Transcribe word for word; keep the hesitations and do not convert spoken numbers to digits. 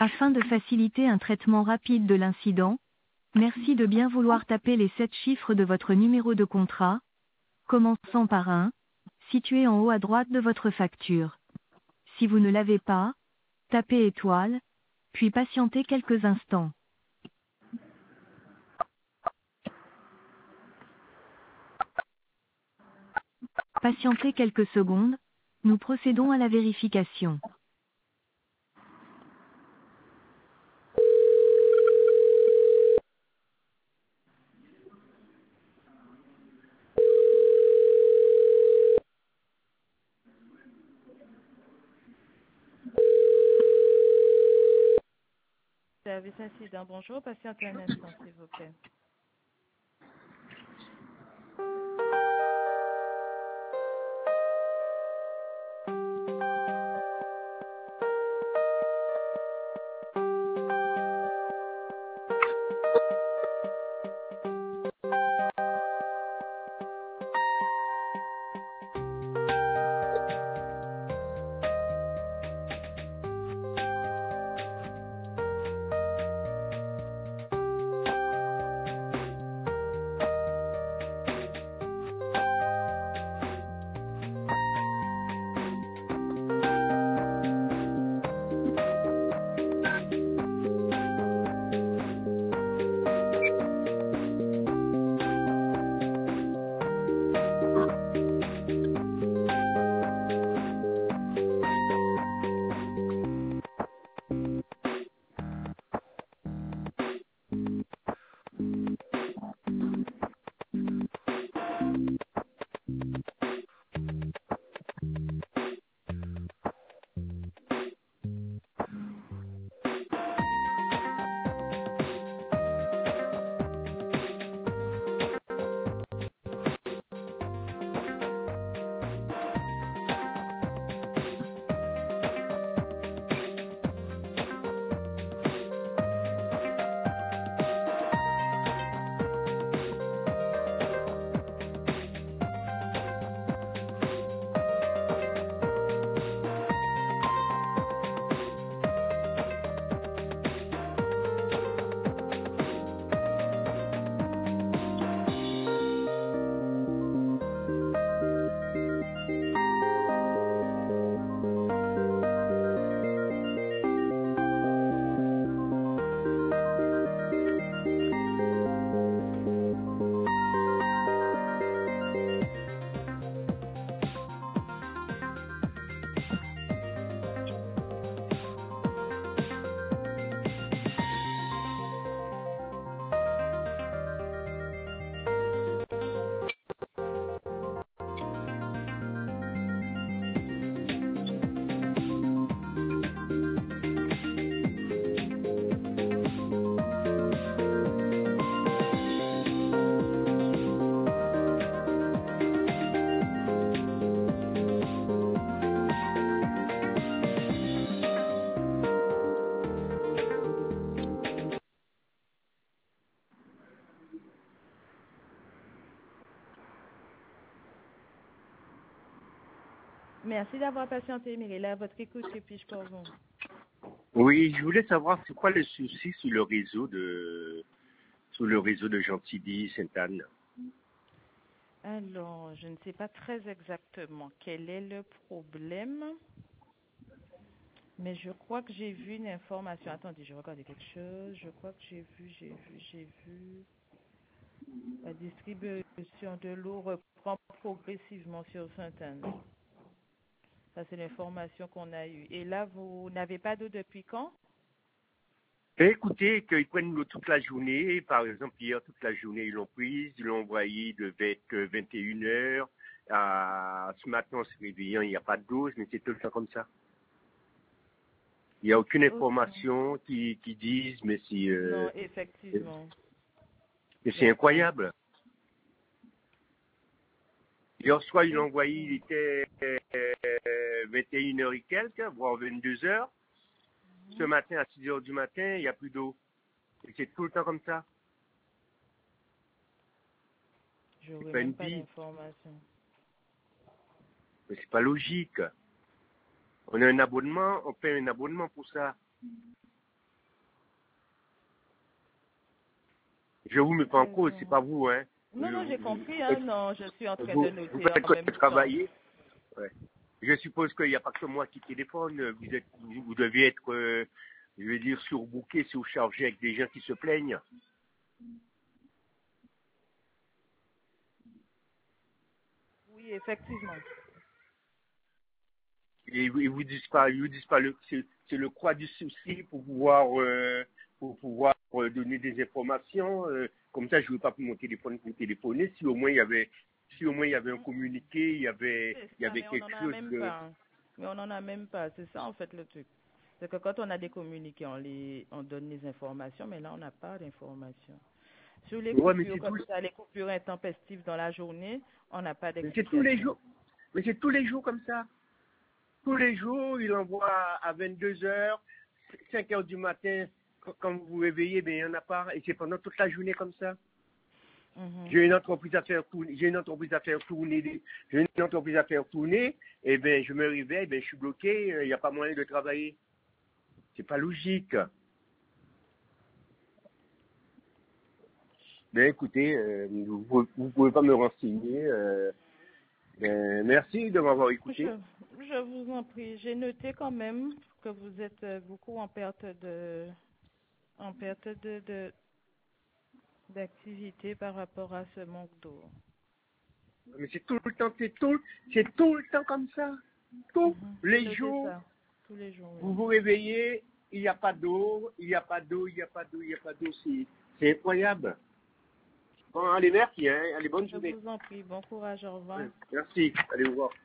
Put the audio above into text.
Afin de faciliter un traitement rapide de l'incident, merci de bien vouloir taper les sept chiffres de votre numéro de contrat, commençant par un, situé en haut à droite de votre facture. Si vous ne l'avez pas, tapez étoile, puis patientez quelques instants. Patientez quelques secondes, nous procédons à la vérification. Service incident, bonjour, patientez un instant, s'il vous plaît. Merci d'avoir patienté, Myriam. À votre écoute, que puis-je pour vous? Oui, je voulais savoir c'est quoi le souci sur le réseau de sur le réseau de Gentilly Sainte-Anne. Alors, je ne sais pas très exactement quel est le problème, mais je crois que j'ai vu une information. Attendez, je regarde quelque chose. Je crois que j'ai vu, j'ai vu, j'ai vu. La distribution de l'eau reprend progressivement sur Sainte-Anne. Ça, c'est l'information qu'on a eue. Et là, vous n'avez pas d'eau depuis quand? Ben, écoutez, qu'ils prennent l'eau toute la journée. Par exemple, hier, toute la journée, ils l'ont prise. Ils l'ont envoyée de vingt et une heures. À, ce matin, en se réveillant, il n'y a pas d'eau, mais c'est tout le temps comme ça. Il n'y a aucune information okay. qui, qui dise, mais c'est... Euh, non, effectivement. Mais c'est incroyable. Hier soir, ils l'ont envoyé, il était euh, vingt et une heures et quelques, voire vingt-deux heures. Ce matin, à six heures du matin, il n'y a plus d'eau. Et c'est tout le temps comme ça. Je n'aurai même pas d'information. Mais c'est pas logique. On a un abonnement, on paie un abonnement pour ça. Je vous mets pas en C'est cause, bon. c'est pas vous, hein. Non, non, j'ai Vous- compris. vous Hein, faites- non, je suis en train vous, de vous noter faites en quoi même de temps. travailler. Ouais. Je suppose qu'il n'y a pas que moi qui téléphone. Vous êtes, vous, vous devez être, euh, je vais dire, surbooké, surchargé avec des gens qui se plaignent. Oui, effectivement. Et ils vous disent pas, ils vous disent pas le, c'est, c'est le croix du souci pour pouvoir, euh, pour pouvoir euh, donner des informations. euh, comme ça, je ne veux pas pour mon téléphone pour téléphoner. Si au moins il y avait, si au moins il y avait un communiqué, il y avait, C'est il y ça, avait mais on quelque n'en a chose même de. pas. Mais on n'en a même pas. C'est ça, en fait, le truc. C'est que quand on a des communiqués, on, les, on donne les informations, mais là, on n'a pas d'informations. Sur les Ouais, mais coupures, c'est comme tout, ça, les coupures intempestives dans la journée, on n'a pas mais c'est tous les d'explication. jours. Mais c'est tous les jours comme ça. Tous les jours, il envoie à vingt-deux heures, cinq heures du matin, quand quand vous vous réveillez, ben, il n'y en a pas. Et c'est pendant toute la journée comme ça. Mhm. J'ai une entreprise à faire tourner, j'ai une entreprise à faire tourner, j'ai une entreprise à faire tourner, et ben, je me réveille, ben, je suis bloqué, il n'y a pas moyen de travailler. C'est pas logique. Ben, écoutez, euh, vous, vous pouvez pas me renseigner, euh, ben, merci de m'avoir écouté. Je, je vous en prie. J'ai noté quand même que vous êtes euh, beaucoup en perte de, en perte de, de, d'activité par rapport à ce manque d'eau. Mais c'est tout le temps, c'est tout, c'est tout le temps comme ça. Tous Mhm. J'ai les noté jours, ça. Tous les jours, vous oui. vous réveillez, il n'y a pas d'eau, il n'y a pas d'eau, il n'y a pas d'eau, il n'y a pas d'eau. C'est, c'est incroyable. Bon, allez, merci, hein. Allez, bonne Je journée. vous en prie. Bon courage. Au revoir. Merci. Allez, au revoir.